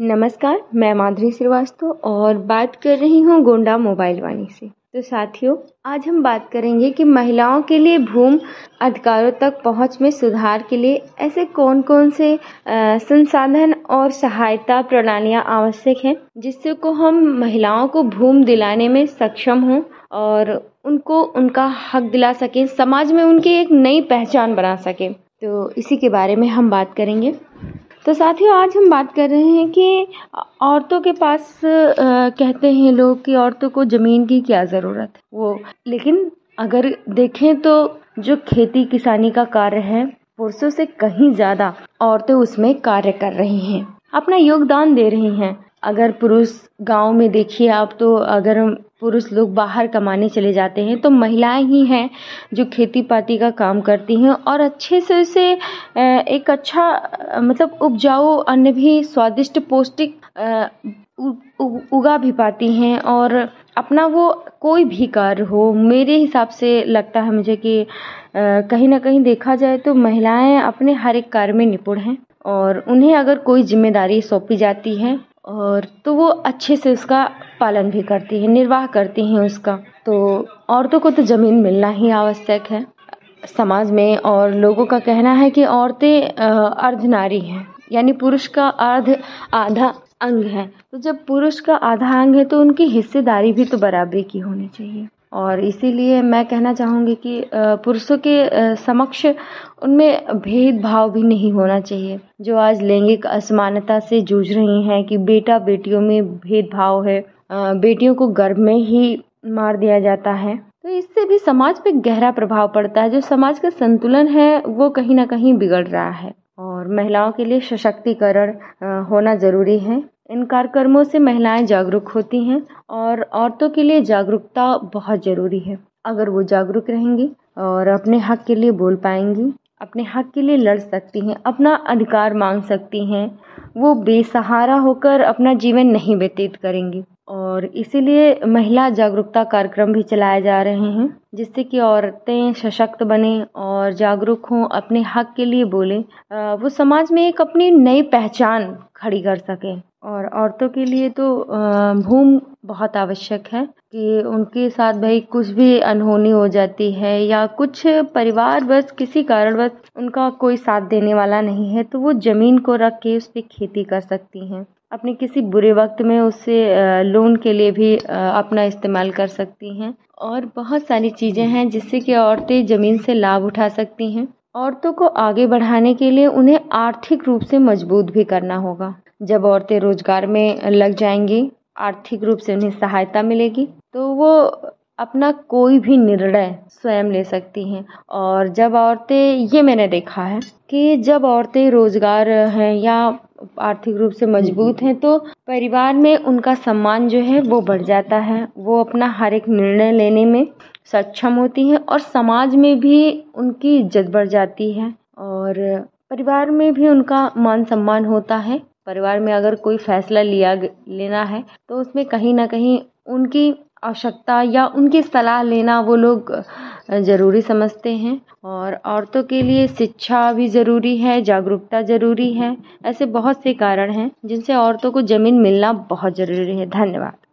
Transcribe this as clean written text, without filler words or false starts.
नमस्कार, मैं माधुरी श्रीवास्तव और बात कर रही हूँ गोंडा मोबाइल वाणी से। तो साथियों, आज हम बात करेंगे कि महिलाओं के लिए भूमि अधिकारों तक पहुँच में सुधार के लिए ऐसे कौन-कौन से संसाधन और सहायता प्रणालियाँ आवश्यक हैं, जिससे को हम महिलाओं को भूमि दिलाने में सक्षम हों और उनको उनका हक दिला सकें, समाज में उनकी एक नई पहचान बना सकें। तो इसी के बारे में हम बात करेंगे। तो साथियों, आज हम बात कर रहे हैं कि औरतों के पास कहते हैं लोग कि औरतों को ज़मीन की क्या ज़रूरत है लेकिन अगर देखें तो जो खेती किसानी का कार्य है, पुरुषों से कहीं ज़्यादा औरतें उसमें कार्य कर रही हैं, अपना योगदान दे रही हैं। अगर पुरुष गांव में देखिए आप, तो अगर हम पुरुष लोग बाहर कमाने चले जाते हैं तो महिलाएं ही हैं जो खेती पाती का काम करती हैं और अच्छे से उसे एक अच्छा मतलब उपजाऊ अन्न भी स्वादिष्ट पौष्टिक उगा भी पाती हैं। और अपना वो कोई भी कार्य हो, मेरे हिसाब से लगता है मुझे कि कहीं ना कहीं देखा जाए तो महिलाएं अपने हर एक कार्य में निपुण हैं और उन्हें अगर कोई जिम्मेदारी सौंपी जाती है और तो वो अच्छे से उसका पालन भी करती हैं, निर्वाह करती हैं उसका। तो औरतों को तो ज़मीन मिलना ही आवश्यक है समाज में। और लोगों का कहना है कि औरतें अर्धनारी हैं, यानी पुरुष का आधा अंग है। तो जब पुरुष का आधा अंग है तो उनकी हिस्सेदारी भी तो बराबरी की होनी चाहिए। और इसीलिए मैं कहना चाहूँगी कि पुरुषों के समक्ष उनमें भेदभाव भी नहीं होना चाहिए। जो आज लैंगिक असमानता से जूझ रही हैं कि बेटा बेटियों में भेदभाव है, बेटियों को गर्भ में ही मार दिया जाता है, तो इससे भी समाज पे गहरा प्रभाव पड़ता है। जो समाज का संतुलन है वो कहीं ना कहीं बिगड़ रहा है और महिलाओं के लिए सशक्तिकरण होना जरूरी है। इन कार्यक्रमों से महिलाएं जागरूक होती हैं और औरतों के लिए जागरूकता बहुत ज़रूरी है। अगर वो जागरूक रहेंगी और अपने हक के लिए बोल पाएंगी, अपने हक के लिए लड़ सकती हैं, अपना अधिकार मांग सकती हैं, वो बेसहारा होकर अपना जीवन नहीं व्यतीत करेंगी। और इसीलिए महिला जागरूकता कार्यक्रम भी चलाए जा रहे हैं, जिससे कि औरतें सशक्त बने और जागरूक हों, अपने हक के लिए बोलें, वो समाज में एक अपनी नई पहचान खड़ी कर सकें। और औरतों के लिए तो भूमि बहुत आवश्यक है कि उनके साथ भाई कुछ भी अनहोनी हो जाती है या कुछ परिवारवश किसी कारणवश उनका कोई साथ देने वाला नहीं है, तो वो ज़मीन को रख के उस पर खेती कर सकती हैं। अपने किसी बुरे वक्त में उससे लोन के लिए भी अपना इस्तेमाल कर सकती हैं। और बहुत सारी चीज़ें हैं जिससे कि औरतें ज़मीन से लाभ उठा सकती हैं। औरतों को आगे बढ़ाने के लिए उन्हें आर्थिक रूप से मजबूत भी करना होगा। जब औरतें रोजगार में लग जाएंगी, आर्थिक रूप से उन्हें सहायता मिलेगी, तो वो अपना कोई भी निर्णय स्वयं ले सकती हैं। और जब औरतें, ये मैंने देखा है कि जब औरतें रोजगार हैं या आर्थिक रूप से मजबूत हैं तो परिवार में उनका सम्मान जो है वो बढ़ जाता है। वो अपना हर एक निर्णय लेने में सक्षम होती हैं और समाज में भी उनकी इज्जत बढ़ जाती है और परिवार में भी उनका मान सम्मान होता है। परिवार में अगर कोई फैसला लेना है तो उसमें कहीं ना कहीं उनकी आवश्यकता या उनकी सलाह लेना वो लोग ज़रूरी समझते हैं। और औरतों के लिए शिक्षा भी ज़रूरी है, जागरूकता ज़रूरी है। ऐसे बहुत से कारण हैं जिनसे औरतों को ज़मीन मिलना बहुत ज़रूरी है। धन्यवाद।